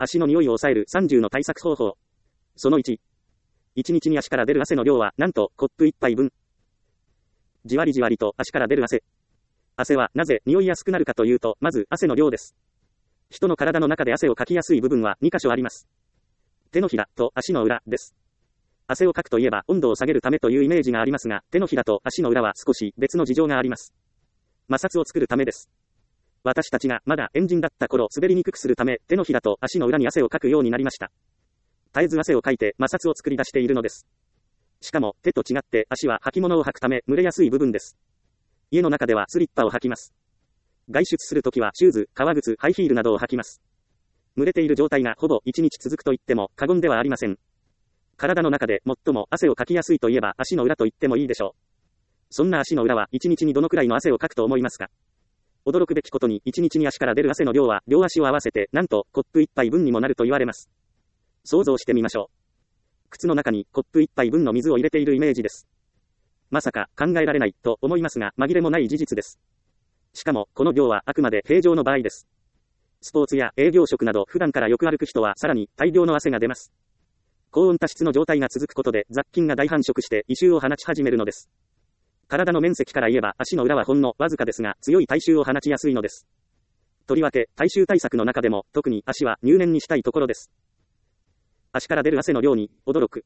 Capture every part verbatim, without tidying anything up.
足の匂いを抑えるさんじゅうの対策方法。そのいち。いちにちに足から出る汗の量は、なんと、コップいっぱいぶん。じわりじわりと足から出る汗。汗はなぜ匂いやすくなるかというと、まず汗の量です。人の体の中で汗をかきやすい部分はにかしょあります。手のひらと足の裏です。汗をかくといえば温度を下げるためというイメージがありますが、手のひらと足の裏は少し別の事情があります。摩擦を作るためです。私たちがまだエンジンだった頃、滑りにくくするため、手のひらと足の裏に汗をかくようになりました。絶えず汗をかいて摩擦を作り出しているのです。しかも、手と違って足は履物を履くため蒸れやすい部分です。家の中ではスリッパを履きます。外出するときはシューズ、革靴、ハイヒールなどを履きます。蒸れている状態がほぼいちにち続くと言っても過言ではありません。体の中で最も汗をかきやすいといえば足の裏と言ってもいいでしょう。そんな足の裏はいちにちにどのくらいの汗をかくと思いますか？驚くべきことにいちにちに足から出る汗の量は両足を合わせてなんとコップいっぱいぶんにもなると言われます。想像してみましょう。靴の中にコップいっぱいぶんの水を入れているイメージです。まさか考えられないと思いますが紛れもない事実です。しかもこの量はあくまで平常の場合です。スポーツや営業職など普段からよく歩く人はさらに大量の汗が出ます。高温多湿の状態が続くことで雑菌が大繁殖して異臭を放ち始めるのです。体の面積から言えば足の裏はほんのわずかですが強い体臭を放ちやすいのです。とりわけ体臭対策の中でも特に足は入念にしたいところです。足から出る汗の量に驚く。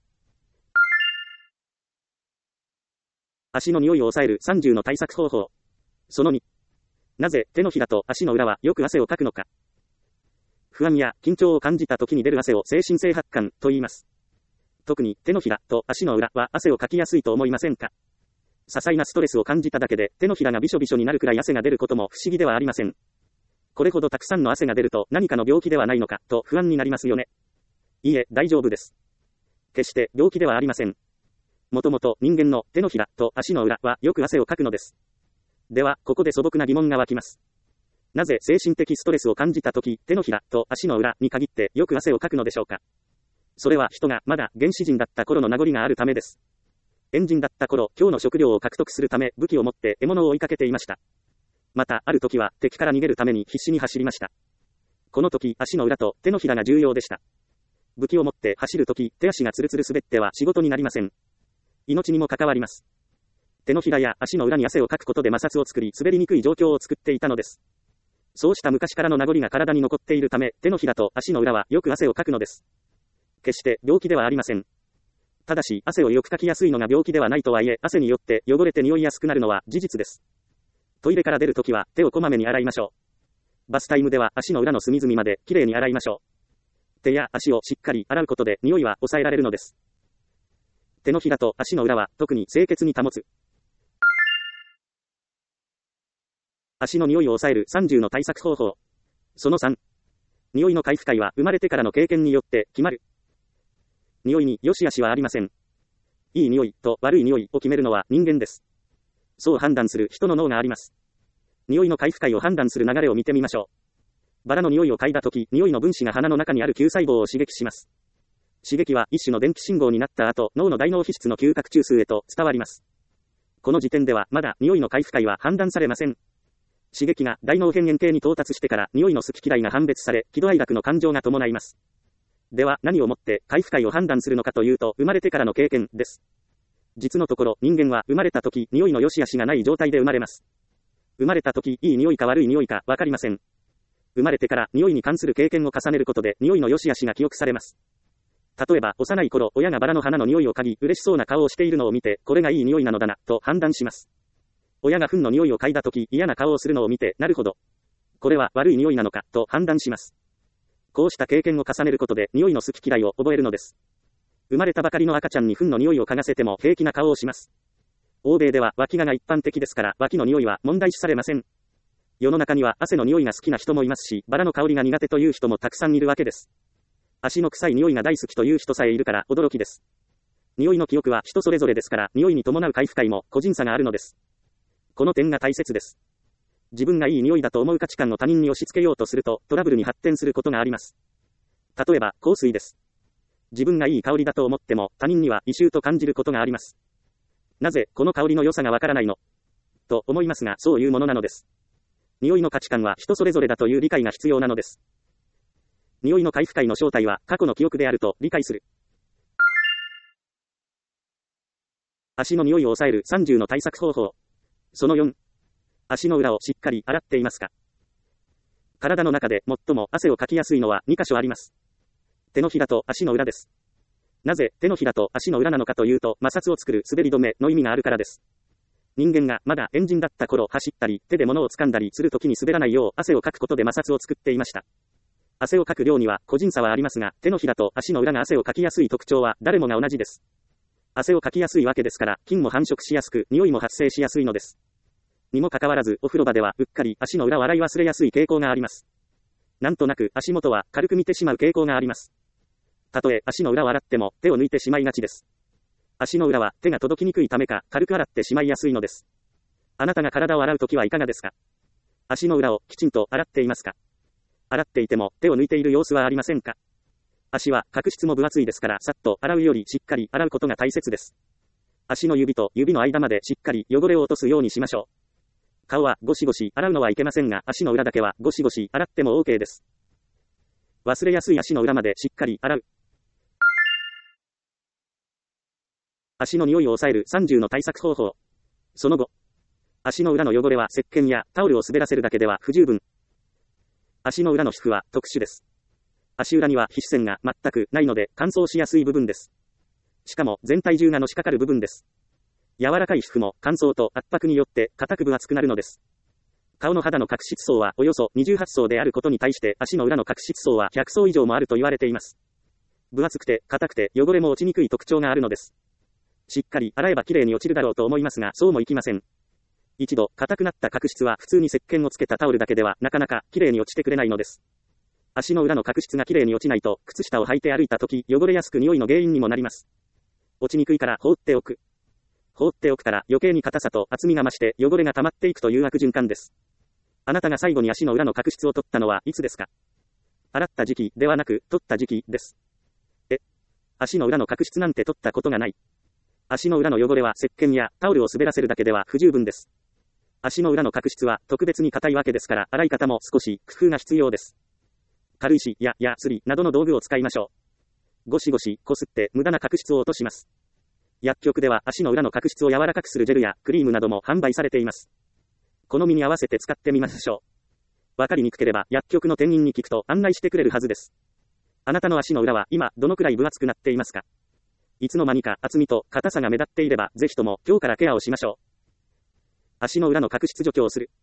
足の匂いを抑えるさんじゅうの対策方法。そのに。なぜ手のひらと足の裏はよく汗をかくのか。不安や緊張を感じた時に出る汗を精神性発汗と言います。特に手のひらと足の裏は汗をかきやすいと思いませんか？些細なストレスを感じただけで手のひらがびしょびしょになるくらい汗が出ることも不思議ではありません。これほどたくさんの汗が出ると何かの病気ではないのかと不安になりますよね。いいえ、大丈夫です。決して病気ではありません。もともと人間の手のひらと足の裏はよく汗をかくのです。では、ここで素朴な疑問が湧きます。なぜ精神的ストレスを感じたとき、手のひらと足の裏に限ってよく汗をかくのでしょうか。それは人がまだ原始人だった頃の名残があるためです。エンジンだった頃、今日の食料を獲得するため武器を持って獲物を追いかけていました。また、ある時は敵から逃げるために必死に走りました。この時、足の裏と手のひらが重要でした。武器を持って走るとき、手足がツルツル滑っては仕事になりません。命にも関わります。手のひらや足の裏に汗をかくことで摩擦を作り滑りにくい状況を作っていたのです。そうした昔からの名残が体に残っているため、手のひらと足の裏はよく汗をかくのです。決して病気ではありません。ただし、汗をよくかきやすいのが病気ではないとはいえ、汗によって汚れて匂いやすくなるのは事実です。トイレから出るときは手をこまめに洗いましょう。バスタイムでは足の裏の隅々まできれいに洗いましょう。手や足をしっかり洗うことで匂いは抑えられるのです。手のひらと足の裏は特に清潔に保つ。足の匂いを抑えるさんじゅうの対策方法。そのさん。匂いの回復快は生まれてからの経験によって決まる。匂いに良し悪しはありません。いい匂いと悪い匂いを決めるのは人間です。そう判断する人の脳があります。匂いの回復快を判断する流れを見てみましょう。バラの匂いを嗅いだとき、匂いの分子が鼻の中にある球細胞を刺激します。刺激は一種の電気信号になった後、脳の大脳皮質の嗅覚中枢へと伝わります。この時点ではまだ匂いの回復快は判断されません。刺激が大脳辺縁系に到達してから匂いの好き嫌いが判別され、喜怒哀楽の感情が伴います。では何をもって回復快を判断するのかというと、生まれてからの経験です。実のところ人間は生まれた時匂いの良し悪しがない状態で生まれます。生まれた時いい匂いか悪い匂いかわかりません。生まれてから匂いに関する経験を重ねることで匂いの良し悪しが記憶されます。例えば幼い頃親がバラの花の匂いを嗅ぎ嬉しそうな顔をしているのを見て、これがいい匂いなのだなと判断します。親が糞の匂いを嗅いだ時嫌な顔をするのを見て、なるほどこれは悪い匂いなのかと判断します。こうした経験を重ねることで匂いの好き嫌いを覚えるのです。生まれたばかりの赤ちゃんに糞の匂いを嗅がせても平気な顔をします。欧米では脇がが一般的ですから脇の匂いは問題視されません。世の中には汗の匂いが好きな人もいますし、バラの香りが苦手という人もたくさんいるわけです。足の臭い匂いが大好きという人さえいるから驚きです。匂いの記憶は人それぞれですから、匂いに伴う回復快も個人差があるのです。この点が大切です。自分がいい匂いだと思う価値観を他人に押し付けようとするとトラブルに発展することがあります。例えば香水です。自分がいい香りだと思っても他人には異臭と感じることがあります。なぜこの香りの良さがわからないのと思いますが、そういうものなのです。匂いの価値観は人それぞれだという理解が必要なのです。 匂いの回復解の正体は過去の記憶であると理解する。足の匂いを抑えるさんじゅうの対策方法。そのよん。足の裏をしっかり洗っていますか？体の中で最も汗をかきやすいのはに箇所あります。手のひらと足の裏です。なぜ手のひらと足の裏なのかというと、摩擦を作る滑り止めの意味があるからです。人間がまだエンジンだった頃、走ったり手で物を掴んだりするときに滑らないよう汗をかくことで摩擦を作っていました。汗をかく量には個人差はありますが、手のひらと足の裏が汗をかきやすい特徴は誰もが同じです。汗をかきやすいわけですから、菌も繁殖しやすく、匂いも発生しやすいのです。にもかかわらず、お風呂場ではうっかり足の裏を洗い忘れやすい傾向があります。なんとなく足元は軽く見てしまう傾向があります。たとえ足の裏を洗っても手を抜いてしまいがちです。足の裏は手が届きにくいためか、軽く洗ってしまいやすいのです。あなたが体を洗うときはいかがですか？足の裏をきちんと洗っていますか？洗っていても手を抜いている様子はありませんか？足は角質も分厚いですから、さっと洗うよりしっかり洗うことが大切です。足の指と指の間までしっかり汚れを落とすようにしましょう。顔はゴシゴシ洗うのはいけませんが、足の裏だけはゴシゴシ洗っても OK です。忘れやすい足の裏までしっかり洗う。足の匂いを抑えるさんじゅうの対策方法。そのご。足の裏の汚れは石鹸やタオルを滑らせるだけでは不十分。足の裏の皮膚は特殊です。足裏には皮脂腺が全くないので乾燥しやすい部分です。しかも全体重がのしかかる部分です。柔らかい皮膚も乾燥と圧迫によって硬く分厚くなるのです。顔の肌の角質層はおよそにじゅうはち層であることに対して足の裏の角質層はひゃく層以上もあると言われています。分厚くて硬くて汚れも落ちにくい特徴があるのです。しっかり洗えばきれいに落ちるだろうと思いますが、そうもいきません。一度硬くなった角質は普通に石鹸をつけたタオルだけではなかなかきれいに落ちてくれないのです。足の裏の角質がきれいに落ちないと、靴下を履いて歩いたとき汚れやすく匂いの原因にもなります。落ちにくいから放っておく。放っておくから余計に硬さと厚みが増して汚れが溜まっていくという悪循環です。あなたが最後に足の裏の角質を取ったのはいつですか？洗った時期ではなく取った時期です。え、足の裏の角質なんて取ったことがない。足の裏の汚れは石鹸やタオルを滑らせるだけでは不十分です。足の裏の角質は特別に硬いわけですから、洗い方も少し工夫が必要です。軽石やヤスリなどの道具を使いましょう。ゴシゴシこすって無駄な角質を落とします。薬局では足の裏の角質を柔らかくするジェルやクリームなども販売されています。好みに合わせて使ってみましょう。わかりにくければ薬局の店員に聞くと案内してくれるはずです。あなたの足の裏は今どのくらい分厚くなっていますか？いつの間にか厚みと硬さが目立っていれば、ぜひとも今日からケアをしましょう。足の裏の角質除去をする。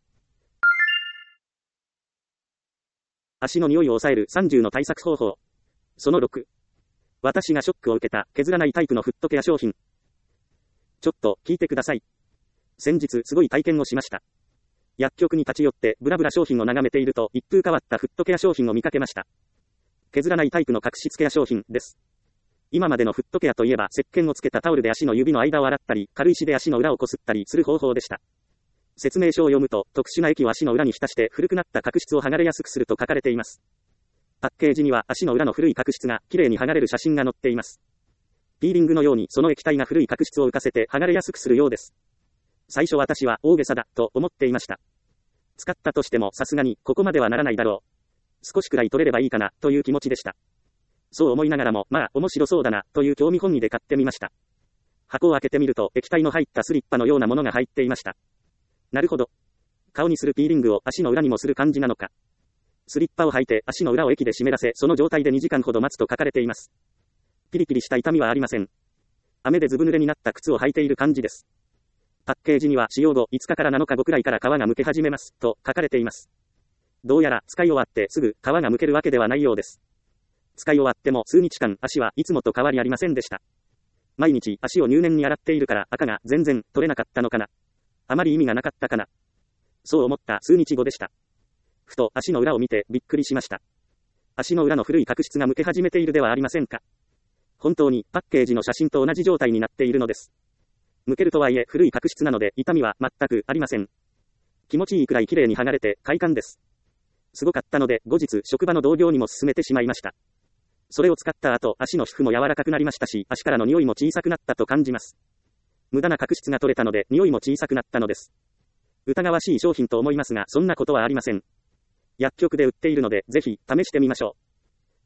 足の匂いを抑えるさんじゅうの対策方法。そのろく。私がショックを受けた削らないタイプのフットケア商品。ちょっと聞いてください。先日すごい体験をしました。薬局に立ち寄ってブラブラ商品を眺めていると、一風変わったフットケア商品を見かけました。削らないタイプの角質ケア商品です。今までのフットケアといえば、石鹸をつけたタオルで足の指の間を洗ったり、軽石で足の裏をこすったりする方法でした。説明書を読むと、特殊な液を足の裏に浸して古くなった角質を剥がれやすくすると書かれています。パッケージには足の裏の古い角質がきれいに剥がれる写真が載っています。ピーリングのようにその液体が古い角質を浮かせて剥がれやすくするようです。最初私は大げさだと思っていました。使ったとしてもさすがにここまではならないだろう。少しくらい取れればいいかなという気持ちでした。そう思いながらも、まあ面白そうだなという興味本位で買ってみました。箱を開けてみると液体の入ったスリッパのようなものが入っていました。なるほど。顔にするピーリングを足の裏にもする感じなのか。スリッパを履いて足の裏を液で湿らせ、その状態でにじかんほど待つと書かれています。ピリピリした痛みはありません。雨でずぶ濡れになった靴を履いている感じです。パッケージには使用後いつかからなのかごくらいから皮がむけ始めますと書かれています。どうやら使い終わってすぐ皮がむけるわけではないようです。使い終わっても数日間足はいつもと変わりありませんでした。毎日足を入念に洗っているから赤が全然取れなかったのかな。あまり意味がなかったかな。そう思った数日後でした。ふと足の裏を見てびっくりしました。足の裏の古い角質がむけ始めているではありませんか。本当にパッケージの写真と同じ状態になっているのです。むけるとはいえ古い角質なので痛みは全くありません。気持ちいいくらい綺麗に剥がれて快感です。すごかったので後日職場の同僚にも勧めてしまいました。それを使った後、足の皮膚も柔らかくなりましたし、足からの匂いも小さくなったと感じます。無駄な角質が取れたので、匂いも小さくなったのです。疑わしい商品と思いますが、そんなことはありません。薬局で売っているので、ぜひ試してみましょう。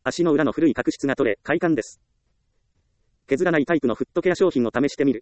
足の裏の古い角質が取れ、快感です。削らないタイプのフットケア商品を試してみる。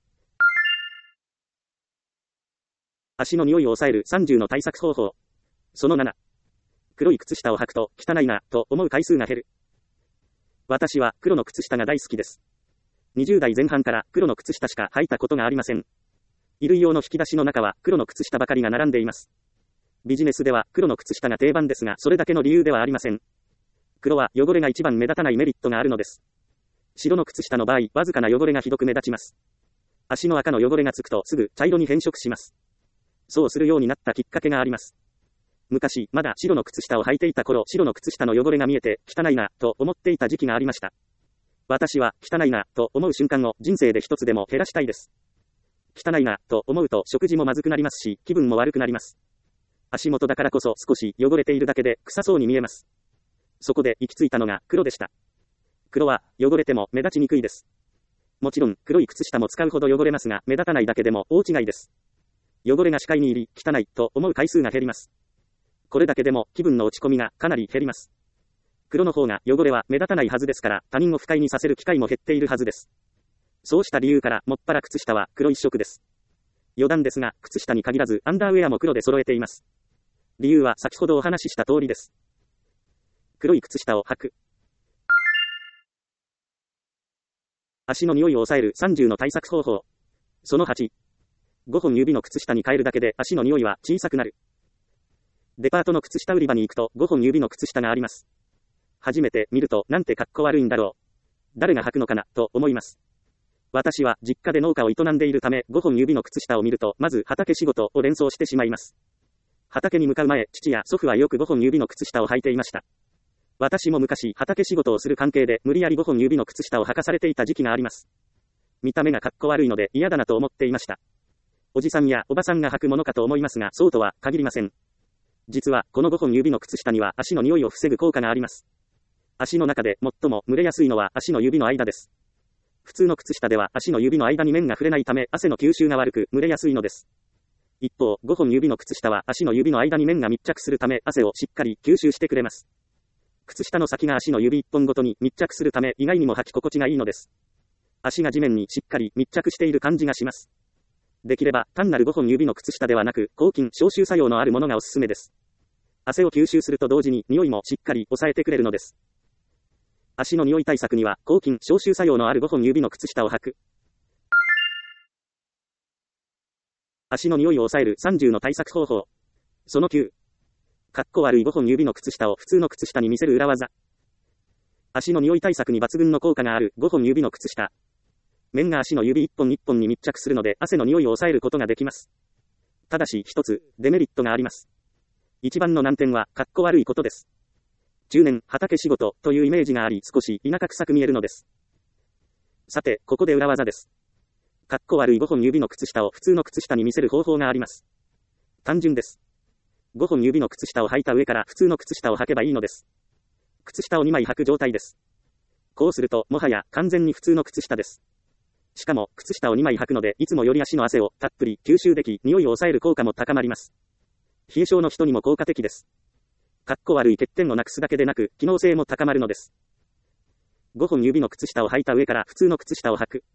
足の匂いを抑えるさんじゅうの対策方法。そのなな。黒い靴下を履くと汚いなと思う回数が減る。私は黒の靴下が大好きです。にじゅう代前半から黒の靴下しか履いたことがありません。衣類用の引き出しの中は黒の靴下ばかりが並んでいます。ビジネスでは黒の靴下が定番ですが、それだけの理由ではありません。黒は汚れが一番目立たないメリットがあるのです。白の靴下の場合、わずかな汚れがひどく目立ちます。足の赤の汚れがつくとすぐ茶色に変色します。そうするようになったきっかけがあります。昔、まだ白の靴下を履いていた頃、白の靴下の汚れが見えて、汚いな、と思っていた時期がありました。私は、汚いな、と思う瞬間を人生で一つでも減らしたいです。汚いな、と思うと食事もまずくなりますし、気分も悪くなります。足元だからこそ少し汚れているだけで臭そうに見えます。そこで行き着いたのが黒でした。黒は、汚れても目立ちにくいです。もちろん、黒い靴下も使うほど汚れますが、目立たないだけでも大違いです。汚れが視界に入り、汚い、と思う回数が減ります。これだけでも気分の落ち込みがかなり減ります。黒の方が汚れは目立たないはずですから、他人を不快にさせる機会も減っているはずです。そうした理由から、もっぱら靴下は黒一色です。余談ですが、靴下に限らずアンダーウェアも黒で揃えています。理由は先ほどお話しした通りです。黒い靴下を履く。足の匂いを抑えるさんじゅうの対策方法。そのはち。ごほん指の靴下に変えるだけで足の匂いは小さくなる。デパートの靴下売り場に行くとごほん指の靴下があります。初めて見るとなんてかっこ悪いんだろう。誰が履くのかな、と思います。私は実家で農家を営んでいるためごほん指の靴下を見るとまず畑仕事を連想してしまいます。畑に向かう前、父や祖父はよくごほん指の靴下を履いていました。私も昔畑仕事をする関係で無理やりごほん指の靴下を履かされていた時期があります。見た目がかっこ悪いので嫌だなと思っていました。おじさんやおばさんが履くものかと思いますが、そうとは限りません。実はこのごほん指の靴下には足の匂いを防ぐ効果があります。足の中で最も蒸れやすいのは足の指の間です。普通の靴下では足の指の間に面が触れないため汗の吸収が悪く蒸れやすいのです。一方、ごほん指の靴下は足の指の間に面が密着するため汗をしっかり吸収してくれます。靴下の先が足の指一本ごとに密着するため意外にも履き心地がいいのです。足が地面にしっかり密着している感じがします。できれば単なるごほん指の靴下ではなく抗菌消臭作用のあるものがおすすめです。汗を吸収すると同時に匂いもしっかり抑えてくれるのです。足の匂い対策には抗菌消臭作用のあるごほん指の靴下を履く。足の匂いを抑えるさんじゅうの対策方法。そのきゅう。かっこ悪いごほん指の靴下を普通の靴下に見せる裏技。足の匂い対策に抜群の効果があるごほん指の靴下。面が足の指一本一本に密着するので汗の匂いを抑えることができます。ただし一つデメリットがあります。一番の難点はかっこ悪いことです。中年畑仕事というイメージがあり少し田舎臭く見えるのです。さてここで裏技です。かっこ悪いごほん指の靴下を普通の靴下に見せる方法があります。単純です。ごほん指の靴下を履いた上から普通の靴下を履けばいいのです。靴下をにまい履く状態です。こうするともはや完全に普通の靴下です。しかも靴下をにまい履くのでいつもより足の汗をたっぷり吸収でき匂いを抑える効果も高まります。冷え性の人にも効果的です。かっこ悪い欠点をなくすだけでなく機能性も高まるのです。ごほん指の靴下を履いた上から普通の靴下を履く。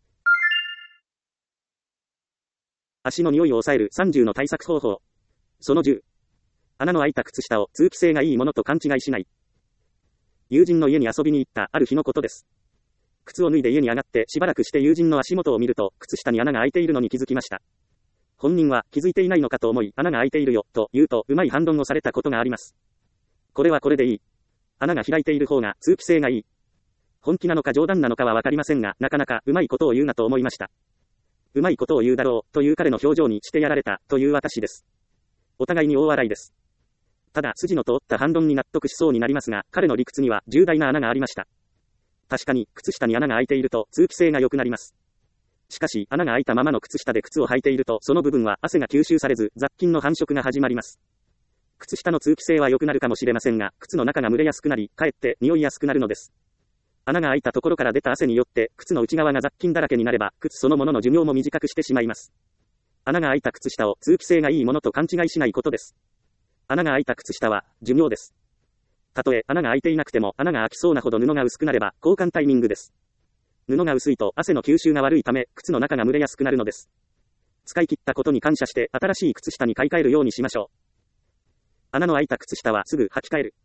足の匂いを抑えるさんじゅうの対策方法。そのじゅう。穴の開いた靴下を通気性がいいものと勘違いしない。友人の家に遊びに行ったある日のことです。靴を脱いで家に上がってしばらくして友人の足元を見ると靴下に穴が開いているのに気づきました。本人は気づいていないのかと思い穴が開いているよと言うとうまい反論をされたことがあります。これはこれでいい。穴が開いている方が通気性がいい。本気なのか冗談なのかはわかりませんがなかなかうまいことを言うなと思いました。うまいことを言うだろうという彼の表情にしてやられたという私です。お互いに大笑いです。ただ筋の通った反論に納得しそうになりますが彼の理屈には重大な穴がありました。確かに靴下に穴が開いていると通気性が良くなります。しかし穴が開いたままの靴下で靴を履いているとその部分は汗が吸収されず雑菌の繁殖が始まります。靴下の通気性は良くなるかもしれませんが靴の中が蒸れやすくなりかえって匂いやすくなるのです。穴が開いたところから出た汗によって靴の内側が雑菌だらけになれば靴そのものの寿命も短くしてしまいます。穴が開いた靴下を通気性がいいものと勘違いしないことです。穴が開いた靴下は寿命です。 たとえ穴が開いていなくても穴が開きそうなほど布が薄くなれば交換タイミングです。布が薄いと汗の吸収が悪いため靴の中が蒸れやすくなるのです。使い切ったことに感謝して新しい靴下に買い替えるようにしましょう。穴の開いた靴下はすぐ履き替える。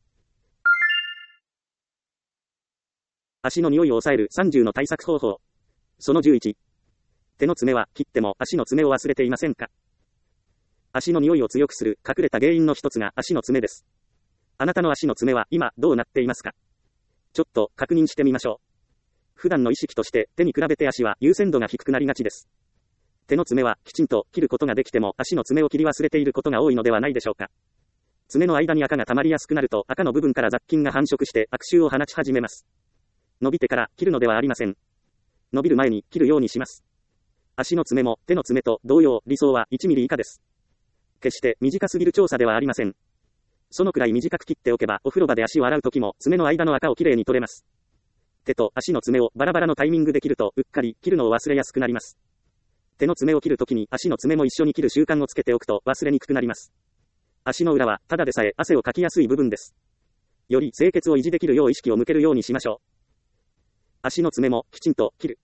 足の匂いを抑えるさんじゅうの対策方法。そのじゅういち。手の爪は切っても足の爪を忘れていませんか？足の匂いを強くする隠れた原因の一つが足の爪です。あなたの足の爪は今どうなっていますか？ちょっと確認してみましょう。普段の意識として手に比べて足は優先度が低くなりがちです。手の爪はきちんと切ることができても足の爪を切り忘れていることが多いのではないでしょうか。爪の間に垢が溜まりやすくなると垢の部分から雑菌が繁殖して悪臭を放ち始めます。伸びてから切るのではありません。伸びる前に切るようにします。足の爪も手の爪と同様、理想はいちミリ以下です。決して短すぎる調査ではありません。そのくらい短く切っておけばお風呂場で足を洗うときも爪の間の垢をきれいに取れます。手と足の爪をバラバラのタイミングで切るとうっかり切るのを忘れやすくなります。手の爪を切るときに足の爪も一緒に切る習慣をつけておくと忘れにくくなります。足の裏はただでさえ汗をかきやすい部分です。より清潔を維持できるよう意識を向けるようにしましょう。足の爪もきちんと切る。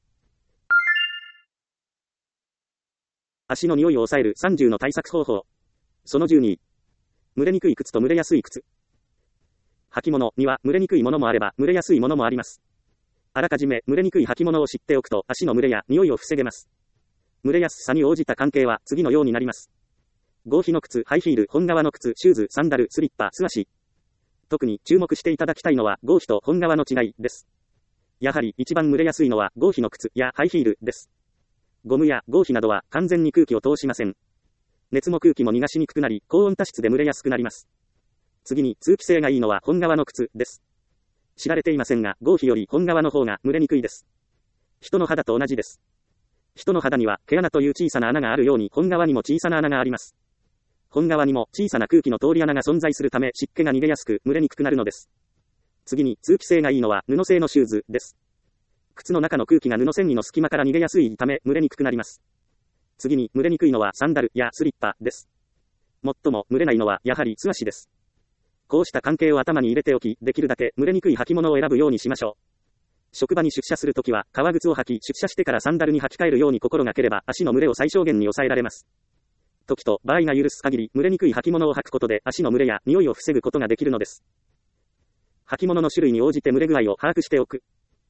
足の匂いを抑えるさんじゅうの対策方法。そのじゅうに。蒸れにくい靴と蒸れやすい靴。履物には蒸れにくいものもあれば蒸れやすいものもあります。あらかじめ蒸れにくい履物を知っておくと足の蒸れや匂いを防げます。蒸れやすさに応じた関係は次のようになります。合皮の靴、ハイヒール、本革の靴、シューズ、サンダル、スリッパ、素足。特に注目していただきたいのは合皮と本革の違いです。やはり一番蒸れやすいのは合皮の靴やハイヒールです。ゴムや合皮などは完全に空気を通しません。熱も空気も逃がしにくくなり、高温多湿で蒸れやすくなります。次に通気性がいいのは本革の靴です。知られていませんが、合皮より本革の方が蒸れにくいです。人の肌と同じです。人の肌には毛穴という小さな穴があるように本革にも小さな穴があります。本革にも小さな空気の通り穴が存在するため湿気が逃げやすく蒸れにくくなるのです。次に通気性がいいのは布製のシューズです。靴の中の空気が布繊維の隙間から逃げやすいため蒸れにくくなります。次に蒸れにくいのはサンダルやスリッパです。最も蒸れないのはやはり素足です。こうした関係を頭に入れておき、できるだけ蒸れにくい履物を選ぶようにしましょう。職場に出社するときは革靴を履き、出社してからサンダルに履き替えるように心がければ足の蒸れを最小限に抑えられます。時と場合が許す限り蒸れにくい履物を履くことで足の蒸れや匂いを防ぐことができるのです。履物の種類に応じて蒸れ具合を把握しておく。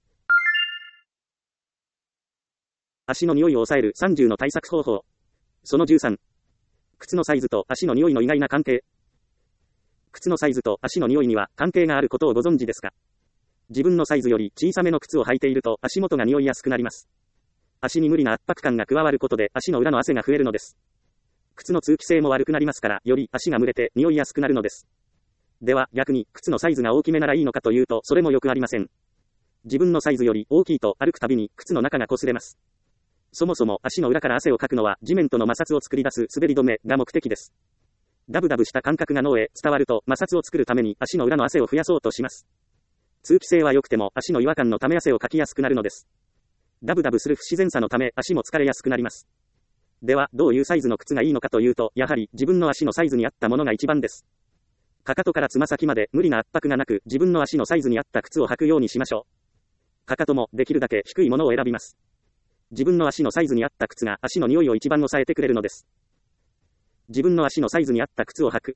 足の匂いを抑えるさんじゅうの対策方法。そのじゅうさん。靴のサイズと足の匂いの意外な関係。靴のサイズと足の匂いには関係があることをご存知ですか？自分のサイズより小さめの靴を履いていると足元が匂いやすくなります。足に無理な圧迫感が加わることで足の裏の汗が増えるのです。靴の通気性も悪くなりますから、より足が蒸れて匂いやすくなるのです。では逆に靴のサイズが大きめならいいのかというと、それもよくありません。自分のサイズより大きいと歩くたびに靴の中が擦れます。そもそも足の裏から汗をかくのは地面との摩擦を作り出す滑り止めが目的です。ダブダブした感覚が脳へ伝わると摩擦を作るために足の裏の汗を増やそうとします。通気性は良くても足の違和感のため汗をかきやすくなるのです。ダブダブする不自然さのため足も疲れやすくなります。ではどういうサイズの靴がいいのかというと、やはり自分の足のサイズに合ったものが一番です。かかとからつま先まで無理な圧迫がなく自分の足のサイズに合った靴を履くようにしましょう。かかともできるだけ低いものを選びます。自分の足のサイズに合った靴が足の匂いを一番抑えてくれるのです。自分の足のサイズに合った靴を履く。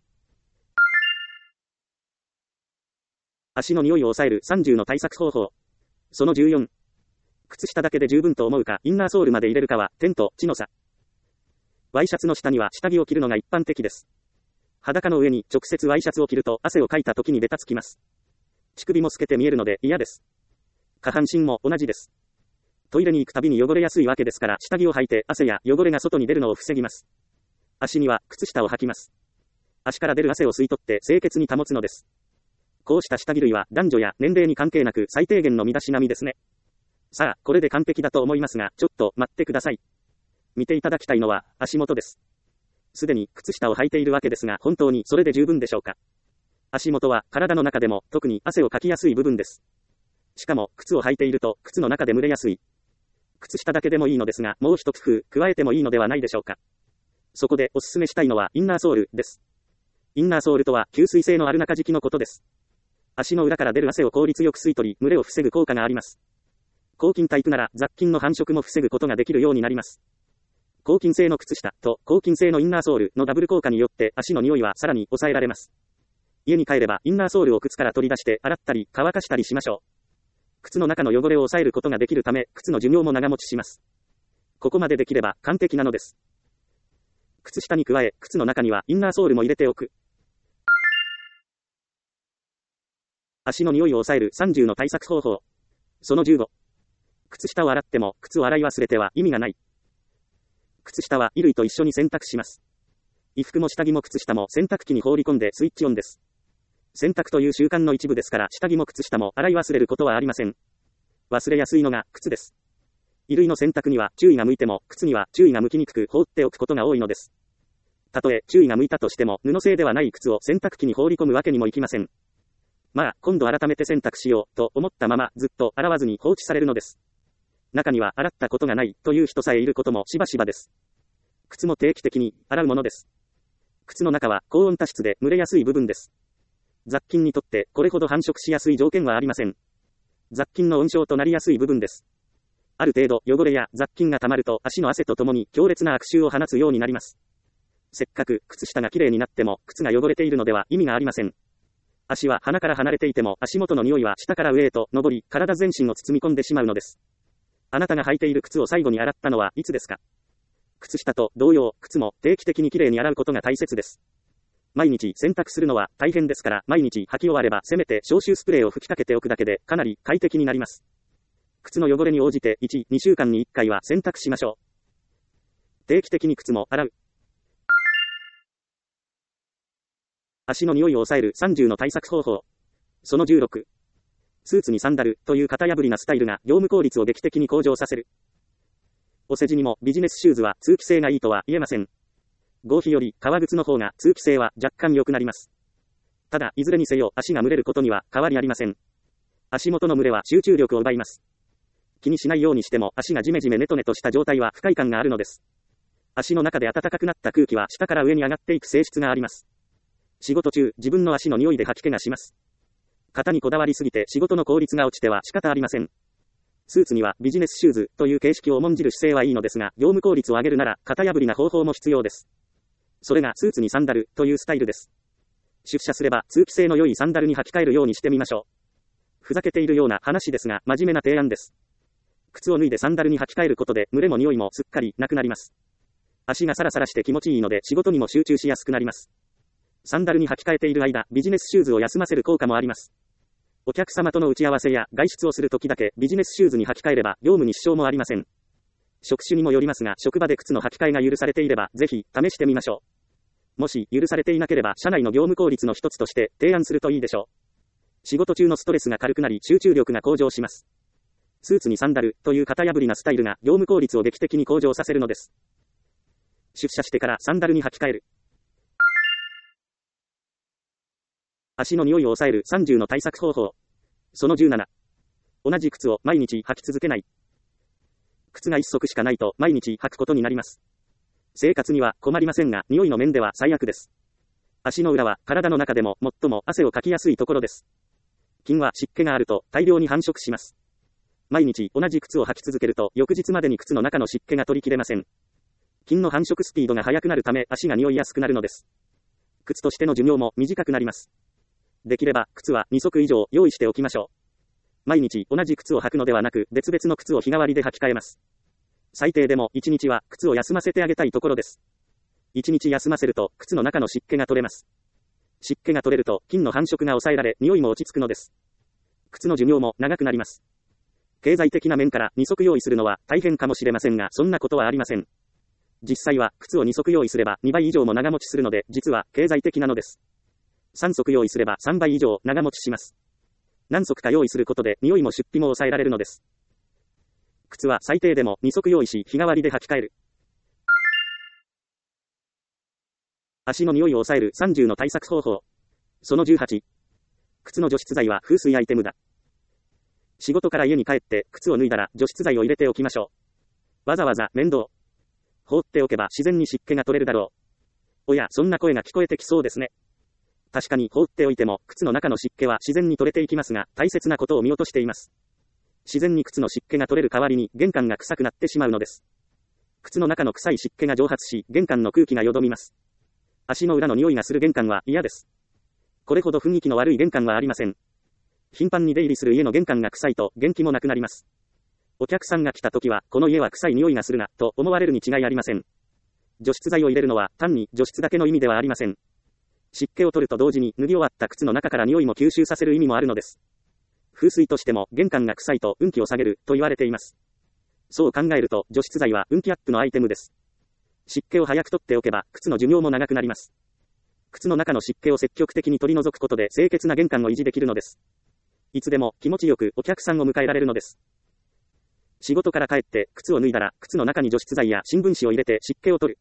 足の匂いを抑えるさんじゅうの対策方法。そのじゅうよん。靴下だけで十分と思うか、インナーソールまで入れるかは天と地の差。ワイシャツの下には下着を着るのが一般的です。裸の上に直接ワイシャツを着ると汗をかいた時にベタつきます。乳首も透けて見えるので嫌です。下半身も同じです。トイレに行くたびに汚れやすいわけですから、下着を履いて汗や汚れが外に出るのを防ぎます。足には靴下を履きます。足から出る汗を吸い取って清潔に保つのです。こうした下着類は男女や年齢に関係なく最低限の身だしなみですね。さあ、これで完璧だと思いますが、ちょっと待ってください。見ていただきたいのは足元です。すでに靴下を履いているわけですが、本当にそれで十分でしょうか。足元は体の中でも特に汗をかきやすい部分です。しかも靴を履いていると靴の中で蒸れやすい。靴下だけでもいいのですが、もう一工夫加えてもいいのではないでしょうか。そこでおすすめしたいのはインナーソールです。インナーソールとは吸水性のある中敷きのことです。 足の裏から出る汗を効率よく吸い取り、蒸れを防ぐ効果があります。抗菌タイプなら雑菌の繁殖も防ぐことができるようになります。抗菌性の靴下と抗菌性のインナーソールのダブル効果によって足の匂いはさらに抑えられます。家に帰ればインナーソールを靴から取り出して洗ったり乾かしたりしましょう。靴の中の汚れを抑えることができるため、靴の寿命も長持ちします。ここまでできれば完璧なのです。靴下に加え、靴の中にはインナーソールも入れておく。足の匂いを抑えるさんじゅうの対策方法。そのじゅうご。靴下を洗っても、靴を洗い忘れては意味がない。靴下は衣類と一緒に洗濯します。衣服も下着も靴下も洗濯機に放り込んでスイッチオンです。洗濯という習慣の一部ですから、下着も靴下も洗い忘れることはありません。忘れやすいのが靴です。衣類の洗濯には注意が向いても、靴には注意が向きにくく放っておくことが多いのです。たとえ注意が向いたとしても、布製ではない靴を洗濯機に放り込むわけにもいきません。まあ、今度改めて洗濯しようと思ったままずっと洗わずに放置されるのです。中には洗ったことがないという人さえいることもしばしばです。靴も定期的に洗うものです。靴の中は高温多湿で蒸れやすい部分です。雑菌にとってこれほど繁殖しやすい条件はありません。雑菌の温床となりやすい部分です。ある程度汚れや雑菌が溜まると足の汗とともに強烈な悪臭を放つようになります。せっかく靴下がきれいになっても靴が汚れているのでは意味がありません。足は鼻から離れていても足元の匂いは下から上へと上り、体全身を包み込んでしまうのです。あなたが履いている靴を最後に洗ったのはいつですか？靴下と同様、靴も定期的にきれいに洗うことが大切です。毎日洗濯するのは大変ですから、毎日履き終わればせめて消臭スプレーを吹きかけておくだけでかなり快適になります。靴の汚れに応じていち、にしゅうかんにいっかいは洗濯しましょう。定期的に靴も洗う。足の匂いを抑えるさんじゅうの対策方法。そのじゅうろく。スーツにサンダルという型破りなスタイルが業務効率を劇的に向上させる。お世辞にもビジネスシューズは通気性がいいとは言えません。合皮より革靴の方が通気性は若干良くなります。ただ、いずれにせよ足が蒸れることには変わりありません。足元の蒸れは集中力を奪います。気にしないようにしても足がジメジメネトネトした状態は不快感があるのです。足の中で暖かくなった空気は下から上に上がっていく性質があります。仕事中、自分の足の匂いで吐き気がします。型にこだわりすぎて仕事の効率が落ちては仕方ありません。スーツにはビジネスシューズという形式を重んじる姿勢はいいのですが、業務効率を上げるなら型破りな方法も必要です。それがスーツにサンダルというスタイルです。出社すれば通気性の良いサンダルに履き替えるようにしてみましょう。ふざけているような話ですが、真面目な提案です。靴を脱いでサンダルに履き替えることで、蒸れも匂いもすっかりなくなります。足がサラサラして気持ちいいので仕事にも集中しやすくなります。サンダルに履き替えている間、ビジネスシューズを休ませる効果もあります。お客様との打ち合わせや外出をするときだけビジネスシューズに履き替えれば業務に支障もありません。職種にもよりますが、職場で靴の履き替えが許されていれば、ぜひ試してみましょう。もし許されていなければ、社内の業務効率の一つとして提案するといいでしょう。仕事中のストレスが軽くなり集中力が向上します。スーツにサンダルという型破りなスタイルが業務効率を劇的に向上させるのです。出社してからサンダルに履き替える。足の匂いを抑えるさんじゅうの対策方法。そのじゅうなな。同じ靴を毎日履き続けない。靴が一足しかないと毎日履くことになります。生活には困りませんが、匂いの面では最悪です。足の裏は体の中でも最も汗をかきやすいところです。菌は湿気があると大量に繁殖します。毎日同じ靴を履き続けると翌日までに靴の中の湿気が取りきれません。菌の繁殖スピードが速くなるため足が匂いやすくなるのです。靴としての寿命も短くなります。できれば靴はに足以上用意しておきましょう。毎日同じ靴を履くのではなく別々の靴を日替わりで履き替えます。最低でもいちにちは靴を休ませてあげたいところです。いちにち休ませると靴の中の湿気が取れます。湿気が取れると菌の繁殖が抑えられ匂いも落ち着くのです。靴の寿命も長くなります。経済的な面からに足用意するのは大変かもしれませんが、そんなことはありません。実際は靴をに足用意すればにばい以上も長持ちするので、実は経済的なのです。さん足用意すればさんばい以上長持ちします。何足か用意することで匂いも出費も抑えられるのです。靴は最低でもに足用意し日替わりで履き替える。足の匂いを抑えるさんじゅうの対策方法。そのじゅうはち。靴の除湿剤は風水アイテムだ。仕事から家に帰って靴を脱いだら除湿剤を入れておきましょう。わざわざ面倒。放っておけば自然に湿気が取れるだろう。おや、そんな声が聞こえてきそうですね。 確かに放っておいても、靴の中の湿気は自然に取れていきますが、大切なことを見落としています。自然に靴の湿気が取れる代わりに、玄関が臭くなってしまうのです。靴の中の臭い湿気が蒸発し、玄関の空気がよどみます。足の裏の匂いがする玄関は嫌です。これほど雰囲気の悪い玄関はありません。頻繁に出入りする家の玄関が臭いと、元気もなくなります。お客さんが来た時は、この家は臭い匂いがするな、と思われるに違いありません。除湿剤を入れるのは、単に除湿だけの意味ではありません。湿気を取ると同時に、脱ぎ終わった靴の中から匂いも吸収させる意味もあるのです。風水としても、玄関が臭いと運気を下げる、と言われています。そう考えると、除湿剤は運気アップのアイテムです。湿気を早く取っておけば、靴の寿命も長くなります。靴の中の湿気を積極的に取り除くことで、清潔な玄関を維持できるのです。いつでも気持ちよくお客さんを迎えられるのです。仕事から帰って靴を脱いだら、靴の中に除湿剤や新聞紙を入れて湿気を取る。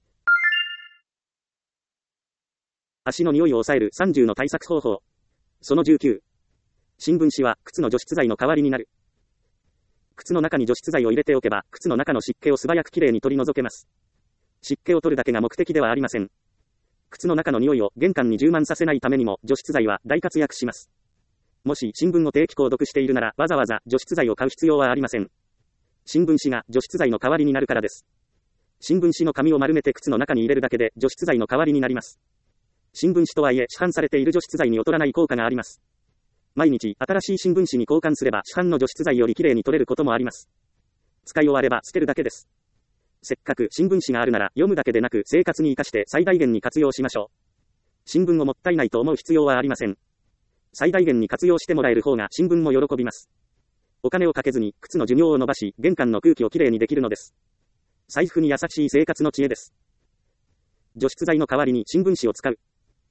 足の匂いを抑えるさんじゅうの対策方法。そのじゅうきゅう。新聞紙は靴の除湿剤の代わりになる。靴の中に除湿剤を入れておけば、靴の中の湿気を素早くきれいに取り除けます。湿気を取るだけが目的ではありません。靴の中の匂いを玄関に充満させないためにも、除湿剤は大活躍します。もし新聞を定期購読しているなら、わざわざ除湿剤を買う必要はありません。新聞紙が除湿剤の代わりになるからです。新聞紙の紙を丸めて靴の中に入れるだけで除湿剤の代わりになります。新聞紙とはいえ市販されている除湿剤に劣らない効果があります。毎日新しい新聞紙に交換すれば市販の除湿剤よりきれいに取れることもあります。使い終われば捨てるだけです。せっかく新聞紙があるなら読むだけでなく生活に活かして最大限に活用しましょう。新聞をもったいないと思う必要はありません。最大限に活用してもらえる方が新聞も喜びます。お金をかけずに靴の寿命を伸ばし、玄関の空気をきれいにできるのです。財布に優しい生活の知恵です。除湿剤の代わりに新聞紙を使う。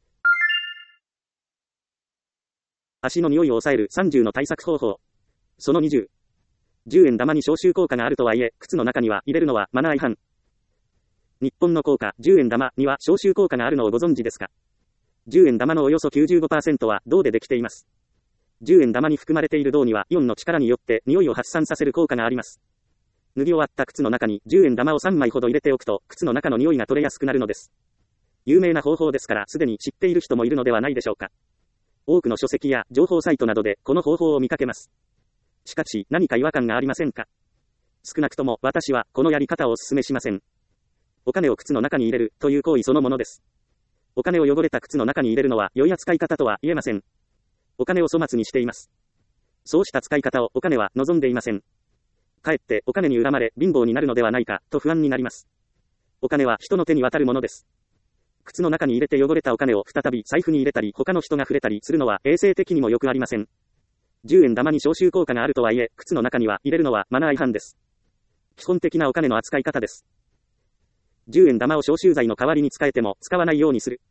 足の匂いを抑えるさんじゅうの対策方法。そのにじゅう。じゅうえん玉に消臭効果があるとはいえ、靴の中には入れるのはマナー違反。日本の硬貨じゅうえん玉には消臭効果があるのをご存知ですか？じゅうえん玉のおよそ きゅうじゅうごパーセント は銅でできています。じゅうえん玉に含まれている銅にはイオンの力によって匂いを発散させる効果があります。塗り終わった靴の中にじゅうえん玉をさんまいほど入れておくと、靴の中の匂いが取れやすくなるのです。有名な方法ですから、すでに知っている人もいるのではないでしょうか。多くの書籍や情報サイトなどでこの方法を見かけます。しかし、何か違和感がありませんか？少なくとも私はこのやり方をお勧めしません。お金を靴の中に入れるという行為そのものです。お金を汚れた靴の中に入れるのは良い扱い方とは言えません。お金を粗末にしています。そうした使い方をお金は望んでいません。かえってお金に恨まれ貧乏になるのではないかと不安になります。お金は人の手に渡るものです。靴の中に入れて汚れたお金を再び財布に入れたり他の人が触れたりするのは衛生的にもよくありません。じゅうえん玉に消臭効果があるとはいえ、靴の中には入れるのはマナー違反です。基本的なお金の扱い方です。じゅうえん玉を消臭剤の代わりに使えても使わないようにする。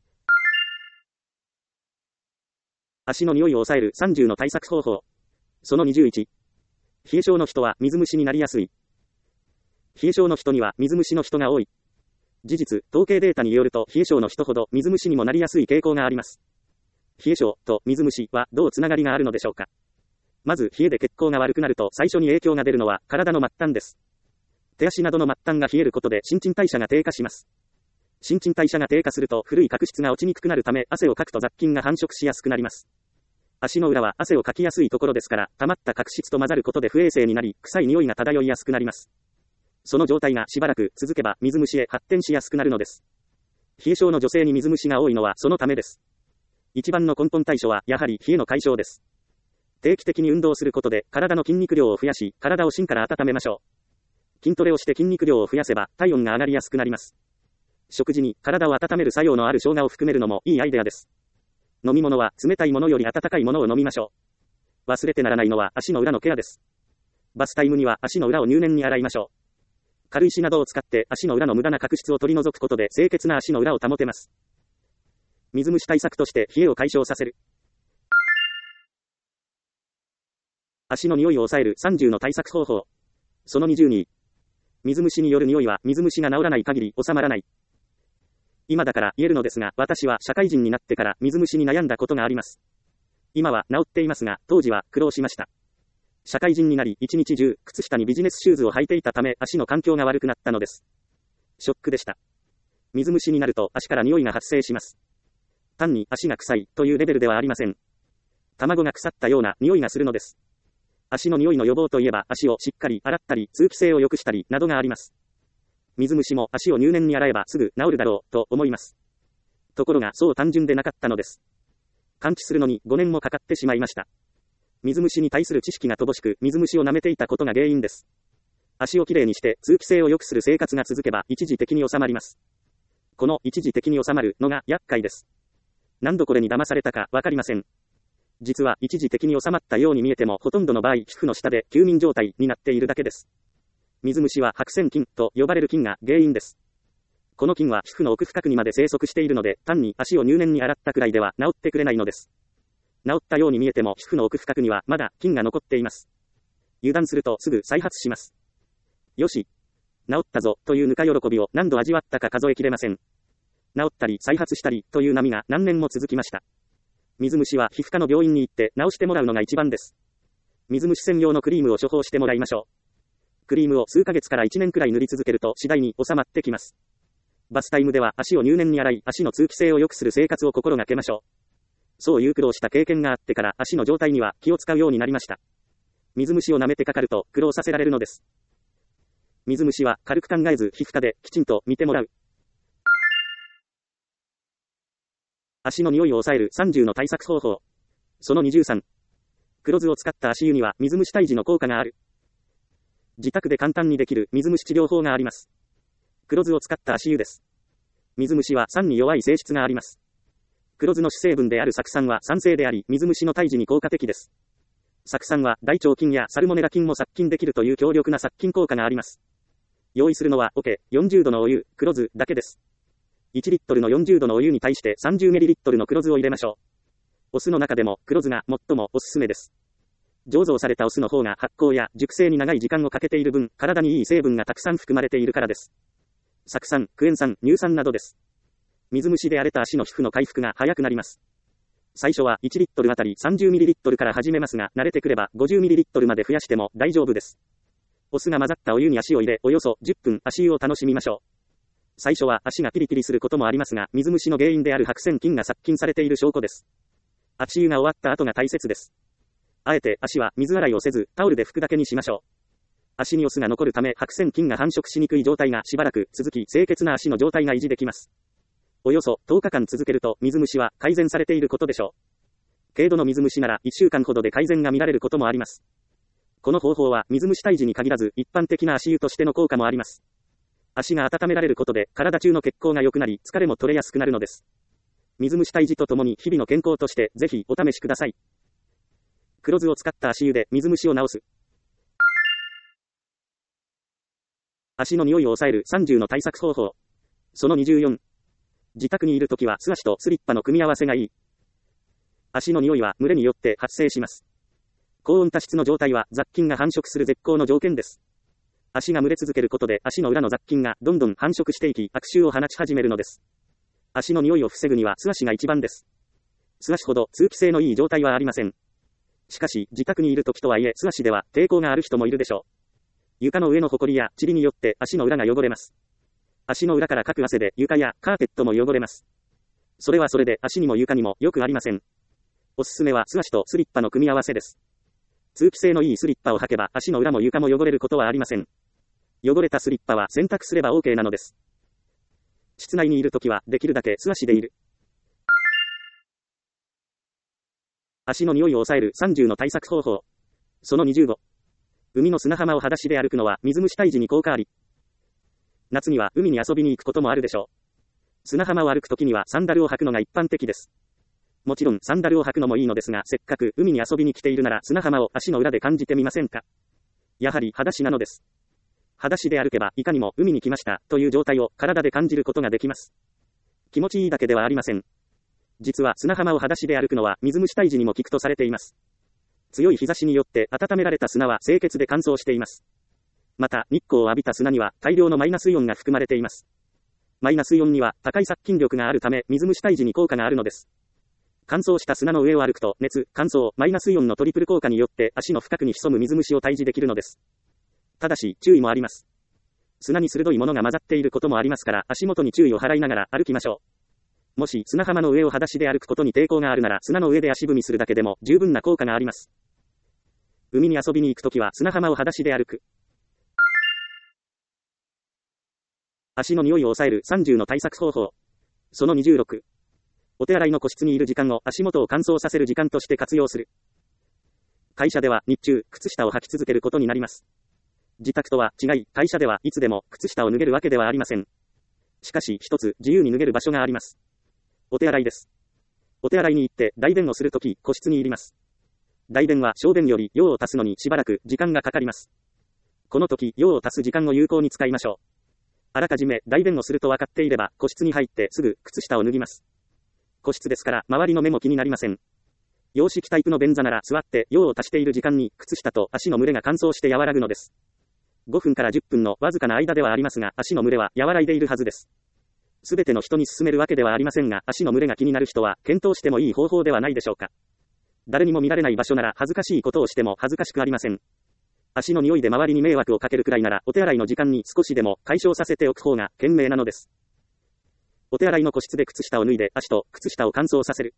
足の匂いを抑えるさんじゅうの対策方法。そのにじゅういち。冷え性の人は水虫になりやすい。冷え性の人には水虫の人が多い。事実、統計データによると冷え性の人ほど水虫にもなりやすい傾向があります。冷え性と水虫はどうつながりがあるのでしょうか。まず冷えで血行が悪くなると最初に影響が出るのは体の末端です。手足などの末端が冷えることで新陳代謝が低下します。新陳代謝が低下すると古い角質が落ちにくくなるため汗をかくと雑菌が繁殖しやすくなります。足の裏は汗をかきやすいところですから、溜まった角質と混ざることで不衛生になり、臭い匂いが漂いやすくなります。その状態がしばらく続けば水虫へ発展しやすくなるのです。冷え性の女性に水虫が多いのはそのためです。一番の根本対処はやはり冷えの解消です。定期的に運動することで体の筋肉量を増やし、体を芯から温めましょう。筋トレをして筋肉量を増やせば体温が上がりやすくなります。食事に体を温める作用のある生姜を含めるのもいいアイデアです。飲み物は冷たいものより温かいものを飲みましょう。忘れてならないのは足の裏のケアです。バスタイムには足の裏を入念に洗いましょう。軽石などを使って足の裏の無駄な角質を取り除くことで清潔な足の裏を保てます。水虫対策として冷えを解消させる。足の匂いを抑えるさんじゅうの対策方法。そのにじゅうに。水虫による匂いは水虫が治らない限り収まらない。今だから言えるのですが、私は社会人になってから水虫に悩んだことがあります。今は治っていますが、当時は苦労しました。社会人になり一日中、靴下にビジネスシューズを履いていたため足の環境が悪くなったのです。ショックでした。水虫になると足から匂いが発生します。 単に足が臭いというレベルではありません。卵が腐ったような匂いがするのです。足の匂いの予防といえば足をしっかり洗ったり通気性を良くしたりなどがあります。水虫も足を入念に洗えばすぐ治るだろうと思います。ところがそう単純でなかったのです。完治するのにごねんもかかってしまいました。水虫に対する知識が乏しく水虫を舐めていたことが原因です。足をきれいにして通気性を良くする生活が続けば一時的に収まります。この一時的に収まるのが厄介です。何度これに騙されたかわかりません。実は一時的に収まったように見えてもほとんどの場合皮膚の下で休眠状態になっているだけです。水虫は白癬菌と呼ばれる菌が原因です。この菌は皮膚の奥深くにまで生息しているので単に足を入念に洗ったくらいでは治ってくれないのです。治ったように見えても皮膚の奥深くにはまだ菌が残っています。油断するとすぐ再発します。よし、治ったぞというぬか喜びを何度味わったか数えきれません。治ったり再発したりという波が何年も続きました。水虫は皮膚科の病院に行って治してもらうのが一番です。水虫専用のクリームを処方してもらいましょう。クリームを数ヶ月からいちねんくらい塗り続けると次第に収まってきます。バスタイムでは足を入念に洗い、足の通気性を良くする生活を心がけましょう。そういう苦労した経験があってから足の状態には気を使うようになりました。水虫を舐めてかかると苦労させられるのです。水虫は軽く考えず皮膚科できちんと見てもらう。足の匂いを抑えるさんじゅうの対策方法。そのにじゅうさん。黒酢を使った足湯には水虫退治の効果がある。自宅で簡単にできる水虫治療法があります。黒酢を使った足湯です。水虫は酸に弱い性質があります。黒酢の主成分である酢酸は酸性であり、水虫の退治に効果的です。酢酸は大腸菌やサルモネラ菌も殺菌できるという強力な殺菌効果があります。用意するのは桶、よんじゅうどのお湯、黒酢だけです。いちリットルのよんじゅうどのお湯に対して さんじゅうミリリットルの黒酢を入れましょう。お酢の中でも黒酢が最もおすすめです。醸造されたお酢の方が発酵や熟成に長い時間をかけている分、体にいい成分がたくさん含まれているからです。酢酸、クエン酸、乳酸などです。水虫で荒れた足の皮膚の回復が早くなります。最初はいちリットルあたり さんじゅうミリリットル から始めますが、慣れてくれば ごじゅうミリリットル まで増やしても大丈夫です。お酢が混ざったお湯に足を入れ、およそじゅっぷん足湯を楽しみましょう。最初は足がピリピリすることもありますが、水虫の原因である白癬菌が殺菌されている証拠です。足湯が終わった後が大切です。あえて足は水洗いをせず、タオルで拭くだけにしましょう。足にお酢が残るため白癬菌が繁殖しにくい状態がしばらく続き、清潔な足の状態が維持できます。およそとおかかん続けると水虫は改善されていることでしょう。軽度の水虫ならいっしゅうかんほどで改善が見られることもあります。この方法は水虫退治に限らず一般的な足湯としての効果もあります。足が温められることで体中の血行が良くなり疲れも取れやすくなるのです。水虫退治とともに日々の健康としてぜひお試しください。黒酢を使った足湯で水虫を治す。足の匂いを抑えるさんじゅうの対策方法。そのにじゅうよん。自宅にいるときは素足とスリッパの組み合わせがいい。足の匂いは蒸れによって発生します。高温多湿の状態は雑菌が繁殖する絶好の条件です。足が蒸れ続けることで足の裏の雑菌がどんどん繁殖していき悪臭を放ち始めるのです。足の匂いを防ぐには素足が一番です。素足ほど通気性のいい状態はありません。しかし自宅にいるときとはいえ素足では抵抗がある人もいるでしょう。床の上のほこりや塵によって足の裏が汚れます。足の裏からかく汗で床やカーペットも汚れます。それはそれで足にも床にもよくありません。おすすめは素足とスリッパの組み合わせです。通気性のいいスリッパを履けば足の裏も床も汚れることはありません。汚れたスリッパは洗濯すれば OK なのです。室内にいるときはできるだけ素足でいる。足の匂いを抑えるさんじゅうの対策方法。そのにじゅうご。海の砂浜を裸足で歩くのは水虫退治に効果あり。夏には海に遊びに行くこともあるでしょう。砂浜を歩くときにはサンダルを履くのが一般的です。もちろんサンダルを履くのもいいのですが、せっかく海に遊びに来ているなら砂浜を足の裏で感じてみませんか。やはり裸足なのです。裸足で歩けばいかにも海に来ましたという状態を体で感じることができます。気持ちいいだけではありません。実は砂浜を裸足で歩くのは水虫退治にも効くとされています。強い日差しによって温められた砂は清潔で乾燥しています。また日光を浴びた砂には大量のマイナスイオンが含まれています。マイナスイオンには高い殺菌力があるため水虫退治に効果があるのです。乾燥した砂の上を歩くと熱、乾燥、マイナスイオンのトリプル効果によって足の深くに潜む水虫を退治できるのです。ただし注意もあります。砂に鋭いものが混ざっていることもありますから足元に注意を払いながら歩きましょう。 もし砂浜の上を裸足で歩くことに抵抗があるなら砂の上で足踏みするだけでも十分な効果があります。海に遊びに行くときは砂浜を裸足で歩く。足の匂いを抑えるさんじゅうの対策方法。そのにじゅうろく。お手洗いの個室にいる時間を足元を乾燥させる時間として活用する。会社では日中、靴下を履き続けることになります。自宅とは違い、会社ではいつでも靴下を脱げるわけではありません。しかし一つ自由に脱げる場所があります。お手洗いです。お手洗いに行って大便をするとき、個室に入ります。大便は小便より用を足すのにしばらく時間がかかります。この時、用を足す時間を有効に使いましょう。あらかじめ大便をすると分かっていれば、個室に入ってすぐ靴下を脱ぎます。個室ですから周りの目も気になりません。洋式タイプの便座なら座って用を足している時間に靴下と足の蒸れが乾燥して和らぐのです。ごふんからじゅっぷんのわずかな間ではありますが、足の蒸れは和らいでいるはずです。すべての人に勧めるわけではありませんが、足の蒸れが気になる人は検討してもいい方法ではないでしょうか。誰にも見られない場所なら恥ずかしいことをしても恥ずかしくありません。足の匂いで周りに迷惑をかけるくらいなら、お手洗いの時間に少しでも解消させておく方が賢明なのです。お手洗いの個室で靴下を脱いで足と靴下を乾燥させる。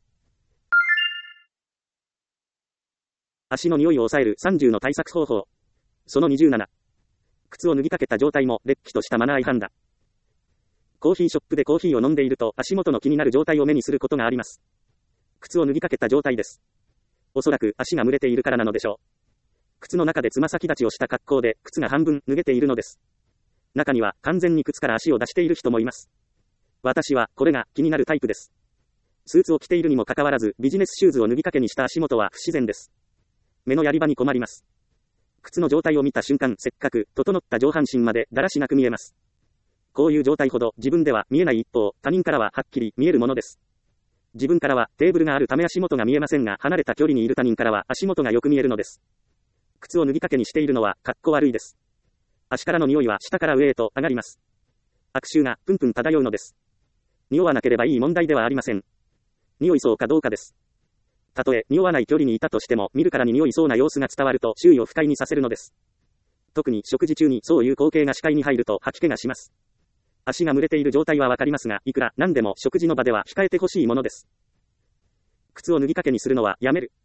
足の匂いを抑えるさんじゅうの対策方法。そのにじゅうなな。靴を脱ぎかけた状態もれっきとしたマナー違反だ。コーヒーショップでコーヒーを飲んでいると足元の気になる状態を目にすることがあります。靴を脱ぎかけた状態です。おそらく足が蒸れているからなのでしょう。靴の中でつま先立ちをした格好で靴が半分脱げているのです。中には完全に靴から足を出している人もいます。私はこれが気になるタイプです。スーツを着ているにもかかわらずビジネスシューズを脱ぎかけにした足元は不自然です。目のやり場に困ります。靴の状態を見た瞬間、せっかく整った上半身までだらしなく見えます。こういう状態ほど自分では見えない一方、他人からははっきり見えるものです。自分からはテーブルがあるため足元が見えませんが、離れた距離にいる他人からは足元がよく見えるのです。靴を脱ぎかけにしているのはかっこ悪いです。足からの匂いは下から上へと上がります。悪臭がプンプン漂うのです。匂わなければいい問題ではありません。匂いそうかどうかです。たとえ匂わない距離にいたとしても、見るからに匂いそうな様子が伝わると周囲を不快にさせるのです。特に食事中にそういう光景が視界に入ると吐き気がします。足が蒸れている状態はわかりますが、いくら何でも食事の場では控えてほしいものです。靴を脱ぎかけにするのはやめる。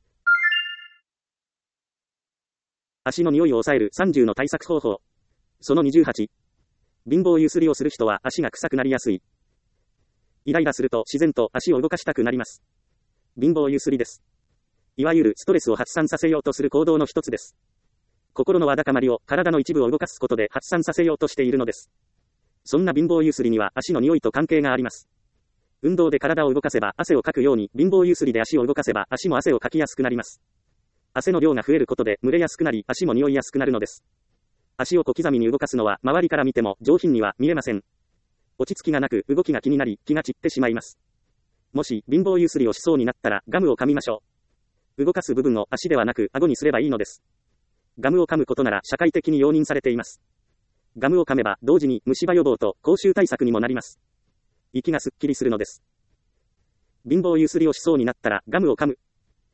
足の匂いを抑えるさんじゅうの対策方法。そのにじゅうはち。貧乏ゆすりをする人は足が臭くなりやすい。イライラすると自然と足を動かしたくなります。貧乏ゆすりです。いわゆるストレスを発散させようとする行動の一つです。心のわだかまりを体の一部を動かすことで発散させようとしているのです。そんな貧乏ゆすりには足の匂いと関係があります。運動で体を動かせば汗をかくように、貧乏ゆすりで足を動かせば足も汗をかきやすくなります。汗の量が増えることで蒸れやすくなり、足も匂いやすくなるのです。足を小刻みに動かすのは周りから見ても上品には見えません。落ち着きがなく動きが気になり気が散ってしまいます。もし貧乏ゆすりをしそうになったらガムを噛みましょう。動かす部分を足ではなく顎にすればいいのです。ガムを噛むことなら社会的に容認されています。ガムを噛めば同時に虫歯予防と口臭対策にもなります。息がすっきりするのです。貧乏ゆすりをしそうになったらガムを噛む。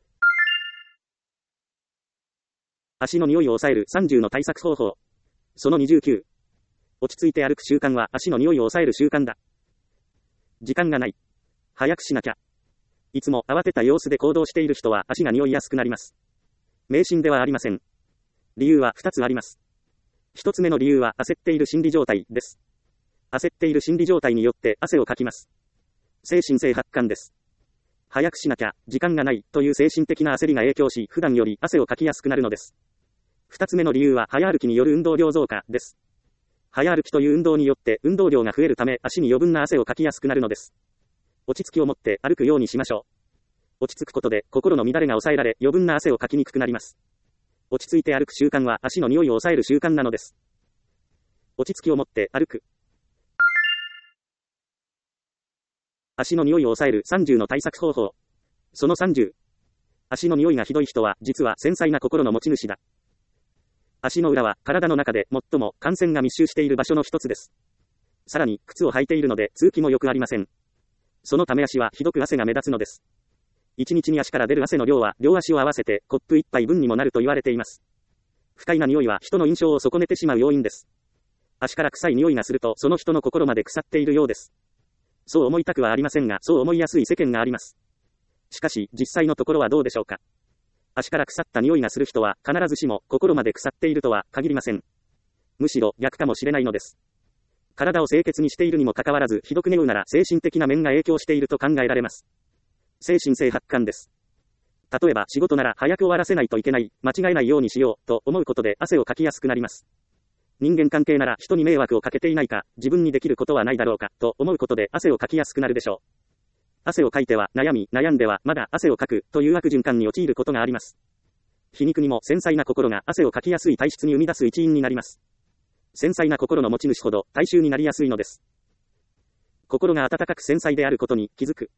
足の匂いを抑えるさんじゅうの対策方法。そのにじゅうきゅう。落ち着いて歩く習慣は足の匂いを抑える習慣だ。時間がない。早くしなきゃ。いつも慌てた様子で行動している人は足が匂いやすくなります。迷信ではありません。理由はふたつあります。ひとつめの理由は焦っている心理状態です。焦っている心理状態によって汗をかきます。精神性発汗です。早くしなきゃ、時間がないという精神的な焦りが影響し、普段より汗をかきやすくなるのです。二つ目の理由は早歩きによる運動量増加です。早歩きという運動によって運動量が増えるため足に余分な汗をかきやすくなるのです。落ち着きを持って歩くようにしましょう。落ち着くことで心の乱れが抑えられ余分な汗をかきにくくなります。落ち着いて歩く習慣は足の匂いを抑える習慣なのです。落ち着きを持って歩く。足の匂いを抑えるさんじゅうの対策方法。そのさんじゅう。足の匂いがひどい人は実は繊細な心の持ち主だ。足の裏は体の中で最も汗腺が密集している場所の一つです。さらに靴を履いているので通気もよくありません。そのため足はひどく汗が目立つのです。一日に足から出る汗の量は両足を合わせてコップ一杯分にもなると言われています。不快な匂いは人の印象を損ねてしまう要因です。足から臭い匂いがするとその人の心まで腐っているようです。 そう思いたくはありませんが、そう思いやすい世間があります。しかし、実際のところはどうでしょうか。足から腐った匂いがする人は、必ずしも心まで腐っているとは限りません。むしろ逆かもしれないのです。体を清潔にしているにもかかわらず、ひどく匂うなら精神的な面が影響していると考えられます。精神性発汗です。例えば仕事なら早く終わらせないといけない、間違えないようにしようと思うことで汗をかきやすくなります。人間関係なら人に迷惑をかけていないか、自分にできることはないだろうかと思うことで汗をかきやすくなるでしょう。汗をかいては悩み、悩んではまだ汗をかくという悪循環に陥ることがあります。皮肉にも繊細な心が汗をかきやすい体質に生み出す一因になります。繊細な心の持ち主ほど大衆になりやすいのです。心が温かく繊細であることに気づく。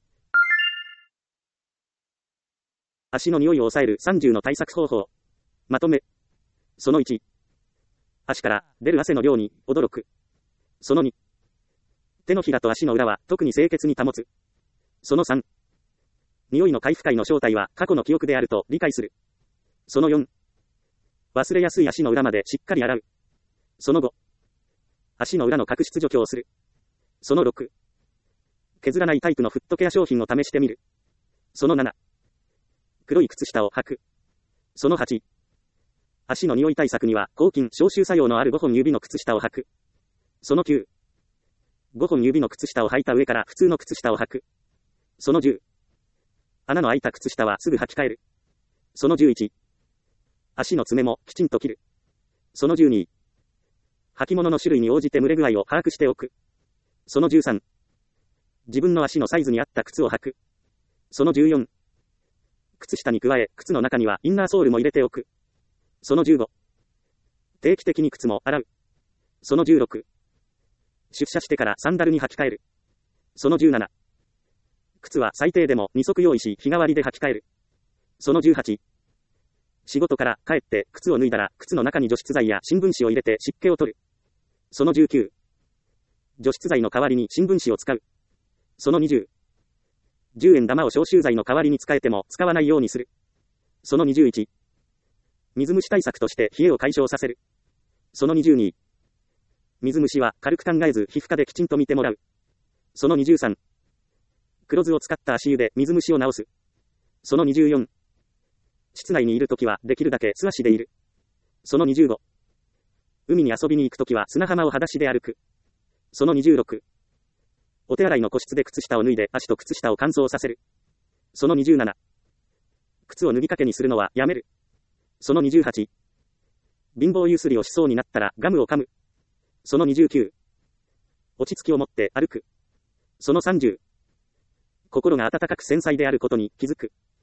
足の匂いを抑えるさんじゅうの対策方法。まとめ。そのいち。足から出る汗の量に驚く。そのに。手のひらと足の裏は特に清潔に保つ。そのさん。匂いの回復快の正体は過去の記憶であると理解する。そのよん。忘れやすい足の裏までしっかり洗う。そのご。足の裏の角質除去をする。そのろく。削らないタイプのフットケア商品を試してみる。そのなな。黒い靴下を履く。そのはち。足の匂い対策には抗菌消臭作用のあるごほん指の靴下を履く。そのきゅう。ごほん指の靴下を履いた上から普通の靴下を履く。そのじゅう。穴の開いた靴下はすぐ履き替える。そのじゅういち。足の爪もきちんと切る。そのじゅうに。履物の種類に応じて蒸れ具合を把握しておく。そのじゅうさん。自分の足のサイズに合った靴を履く。そのじゅうよん。靴下に加え、靴の中にはインナーソールも入れておく。そのじゅうご。定期的に靴も洗う。そのじゅうろく。出社してからサンダルに履き替える。そのじゅうなな。靴は最低でもに足用意し、日替わりで履き替える。そのじゅうはち。仕事から帰って靴を脱いだら、靴の中に除湿剤や新聞紙を入れて湿気を取る。そのじゅうきゅう。除湿剤の代わりに新聞紙を使う。そのにじゅう。じゅうえん玉を消臭剤の代わりに使えても使わないようにする。そのにじゅういち。水虫対策として冷えを解消させる。そのにじゅうに。水虫は軽く考えず皮膚科できちんと見てもらう。そのにじゅうさん。黒酢を使った足湯で水虫を治す。そのにじゅうよん。室内にいるときはできるだけ素足でいる。そのにじゅうご。海に遊びに行くときは砂浜を裸足で歩く。そのにじゅうろく。お手洗いの個室で靴下を脱いで足と靴下を乾燥させる。そのにじゅうなな。靴を脱ぎかけにするのはやめる。そのにじゅうはち。貧乏ゆすりをしそうになったらガムを噛む。そのにじゅうきゅう。落ち着きを持って歩く。そのさんじゅう。心が温かく繊細であることに気づく。